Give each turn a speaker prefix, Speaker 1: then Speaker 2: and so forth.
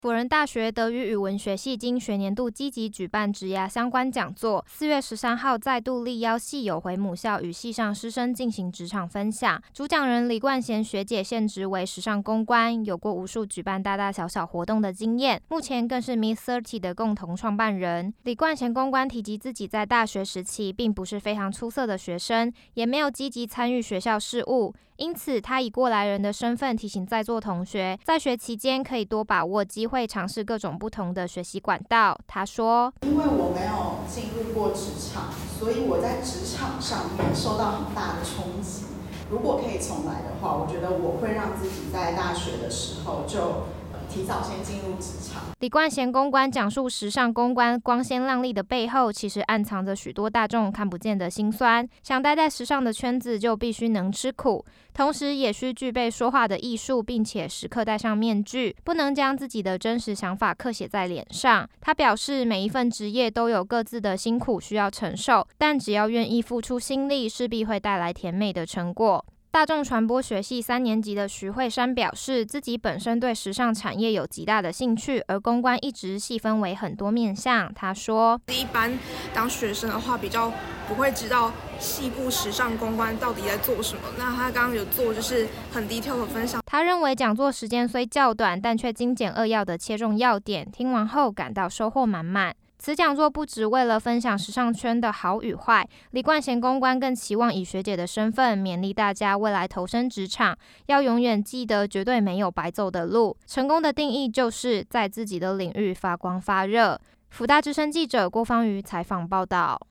Speaker 1: 辅仁大学德语与文学系今学年度积极举办职涯相关讲座，4月13号再度力邀系友回母校与系上师生进行职场分享。主讲人李冠贤学姐现职为时尚公关，有过无数举办大大小小活动的经验，目前更是 Miss30 的共同创办人。李冠贤公关提及自己在大学时期并不是非常出色的学生，也没有积极参与学校事务，因此他以过来人的身份提醒在座同学，在学期间可以多把握机会，尝试各种不同的学习管道。他说，
Speaker 2: 因为我没有进入过职场，所以我在职场上面受到很大的冲击。如果可以重来的话，我觉得我会让自己在大学的时候就提早先进入职场。
Speaker 1: 李冠贤公关讲述时尚公关光鲜亮丽的背后，其实暗藏着许多大众看不见的辛酸。想待在时尚的圈子，就必须能吃苦，同时也需具备说话的艺术，并且时刻戴上面具，不能将自己的真实想法刻写在脸上。他表示，每一份职业都有各自的辛苦需要承受，但只要愿意付出心力，势必会带来甜美的成果。大众传播学系3年级的徐慧珊表示，自己本身对时尚产业有极大的兴趣，而公关一直细分为很多面向。她说，
Speaker 3: 一般当学生的话，比较不会知道细部时尚公关到底在做什么。那他刚刚有做就是很 detail 的分享。
Speaker 1: 他认为讲座时间虽较短，但却精简扼要的切中要点，听完后感到收获满满。此讲座不只为了分享时尚圈的好与坏，李冠贤公关更期望以学姐的身份勉励大家未来投身职场，要永远记得绝对没有白走的路。成功的定义就是在自己的领域发光发热。辅大之声记者郭芳瑜采访报道。